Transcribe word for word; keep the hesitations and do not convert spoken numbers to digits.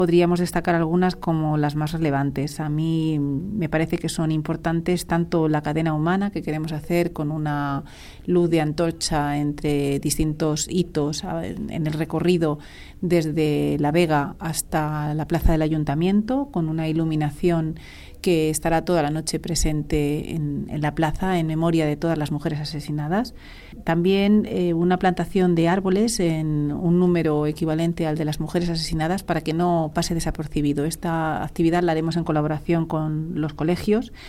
Podríamos destacar algunas como las más relevantes. A mí me parece que son importantes tanto la cadena humana que queremos hacer con una luz de antorcha entre distintos hitos en el recorrido desde La Vega hasta la plaza del Ayuntamiento, con una iluminación que estará toda la noche presente en, en la plaza en memoria de todas las mujeres asesinadas. También eh, una plantación de árboles en un número equivalente al de las mujeres asesinadas para que no pase desapercibido. Esta actividad la haremos en colaboración con los colegios